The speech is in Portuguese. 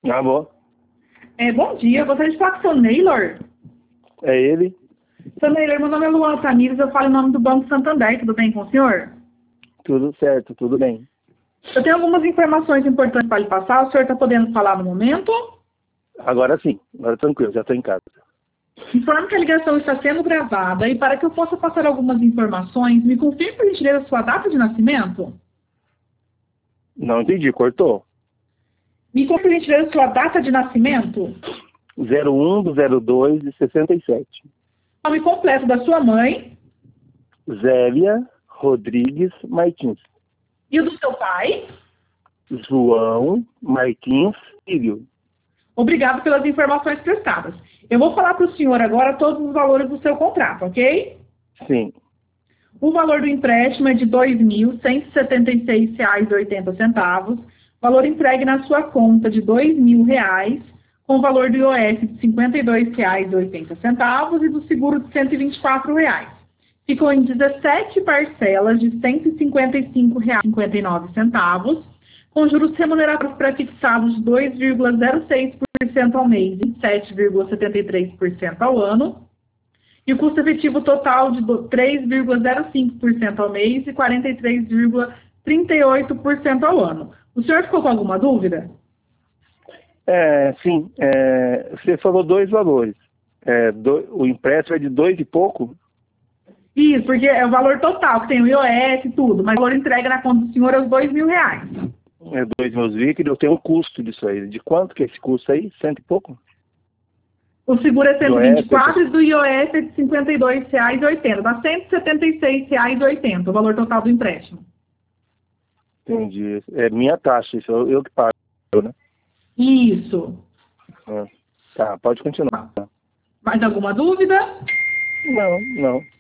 Alô? Bom dia, eu gostaria de falar com o seu Neylor. É ele? Seu Neylor, meu nome é Luana Tamires, eu falo em nome do Banco Santander, tudo bem com o senhor? Tudo certo, tudo bem. Eu tenho algumas informações importantes para lhe passar, o senhor está podendo falar no momento? Agora sim, agora tranquilo, já estou em casa. Informo que a ligação está sendo gravada e para que eu possa passar algumas informações, me confirme por gentileza a sua data de nascimento? Não entendi, cortou. Me confirme por gentileza a sua data de nascimento? 01/02/67. Nome completo da sua mãe Zélia Rodrigues Martins. e o do seu pai? João Martins Filho. Obrigado pelas informações prestadas. Eu vou falar para o senhor agora todos os valores do seu contrato, ok? Sim. O valor do empréstimo é de R$ 2.176,80. Valor entregue na sua conta de R$ 2.000, com valor do IOF de R$ 52,80 e do seguro de R$ 124. Ficou em 17 parcelas de R$ 155,59, com juros remunerados pré-fixados de 2,06% ao mês e 7,73% ao ano. E o custo efetivo total de 3,05% ao mês e 43,38% ao ano. O senhor ficou com alguma dúvida? Sim, você falou dois valores. O empréstimo é de 2 e pouco? Isso, porque é o valor total, que tem o IOF e tudo, mas o valor entrega na conta do senhor é os R$ 2.000. É 2 meus líquidos, eu tenho um custo disso aí. De quanto que é esse custo aí? 100 e pouco? O seguro é IOF, 124 e do IOF é de R$ 52,80. Dá R$ 176,80 o valor total do empréstimo. Entendi. É minha taxa, isso eu que pago, né? Isso. Tá, pode continuar. Mais alguma dúvida? Não, não.